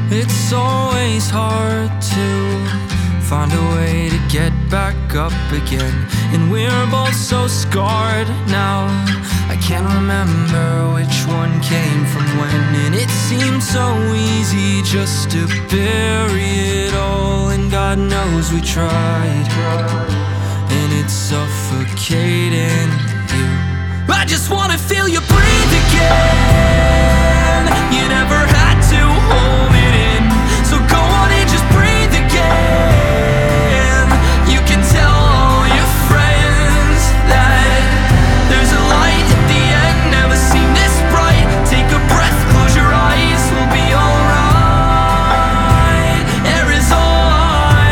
It's always hard to find a way to get back up again, and we're both so scarred now. I can't remember which one came from when, and it seemed so easy just to bury it all. And God knows we tried, and it's suffocating you. I just wanna feel you breathe again. You never had to hold it in, so go on and just breathe again. You can tell all your friends that there's a light at the end, never seen this bright. Take a breath, close your eyes, we'll be alright. Air is all I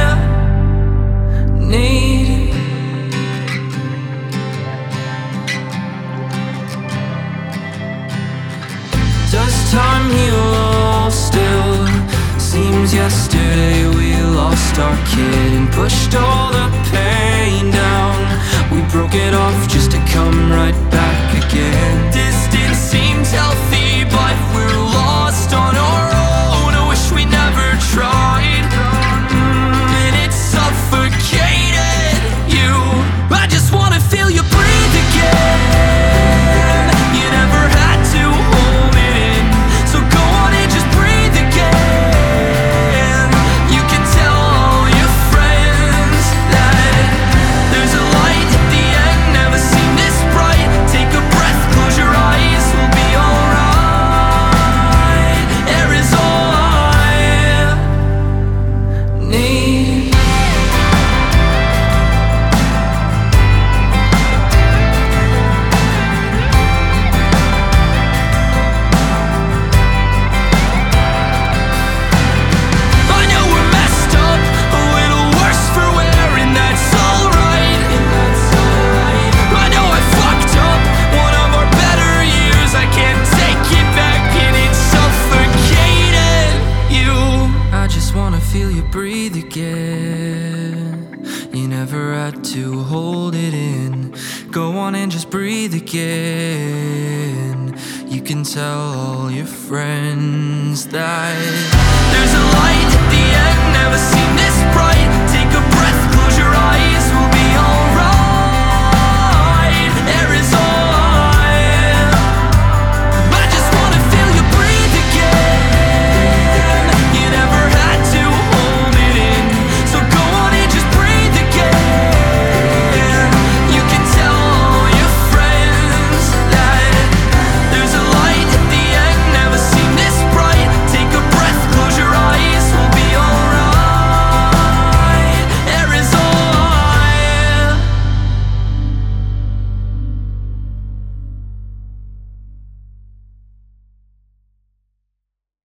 need. Does time heal all still? Seems yesterday we lost our kid and pushed all the pain down. We broke it off just to come right back again. Distance seems healthy, but we're lost on our own. I wish we never tried, and it suffocated you. I just wanna feel you breathe again. You never had to hold it in, so go on and just breathe again. You can tell all your friends that there's a light at the end, never seen this bright. Take a breath, close your eyes, we'll be alright. Air is all I need. I know we're messed up, a little worse for wear, and that's alright. I know I fucked up one of our better years. I can't take it back, and it suffocated you. I just wanna feel you breathe again. You never had to hold it in. Go on and just breathe again. You can tell all your friends that there's a light at the end, never seen this bright. Take a breath, close your eyes,